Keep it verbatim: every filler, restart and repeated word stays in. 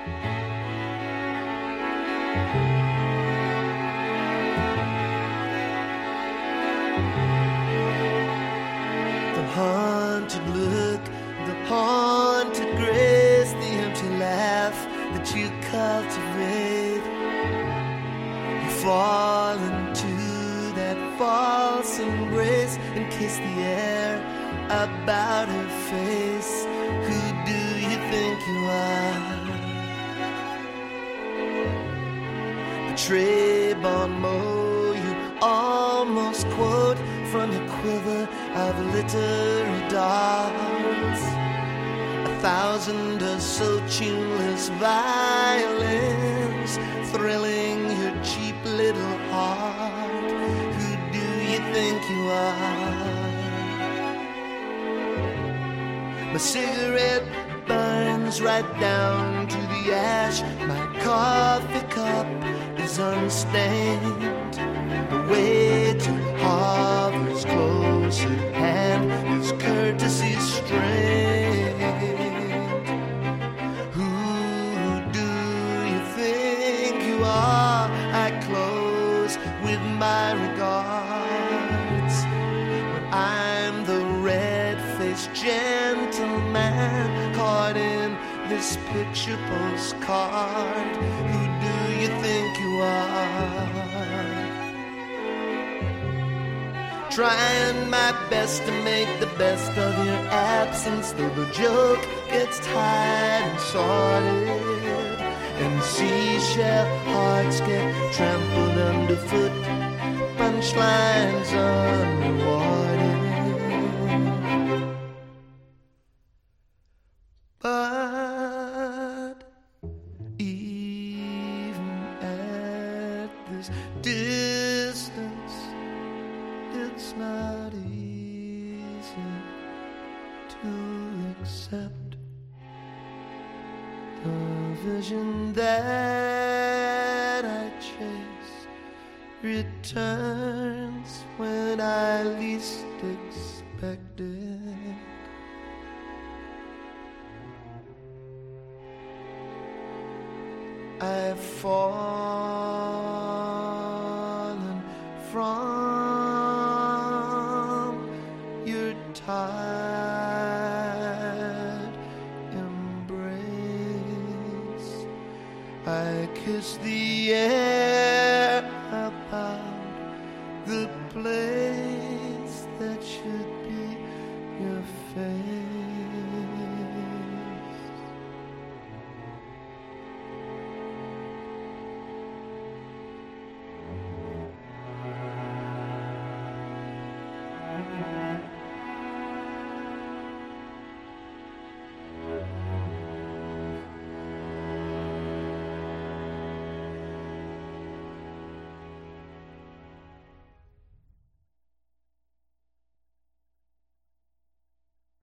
The haunted look, the haunted grace, the empty laugh that you cultivate. You fall into that false embrace and kiss the air about her face. Who do you think you are? Trey Bonmo, you almost quote from your quiver of literary darts. A thousand or so tuneless violins thrilling your cheap little heart. Who do you think you are? My cigarette burns right down to the ash. My coffee cup is unstained. The way to Harvard's close at hand is courtesy strained. Who do you think you are? I close with my regards. When I'm the red-faced gentleman caught in this picture postcard. Who do you think you are? Trying my best to make the best of your absence, though the joke gets tired and sorted, and seashell hearts get trampled underfoot, punchlines unrewarded. But even at this distance, it's not easy to accept the vision that I chase returns when I least expect it. I've fallen from your tired embrace. I kiss the air about the place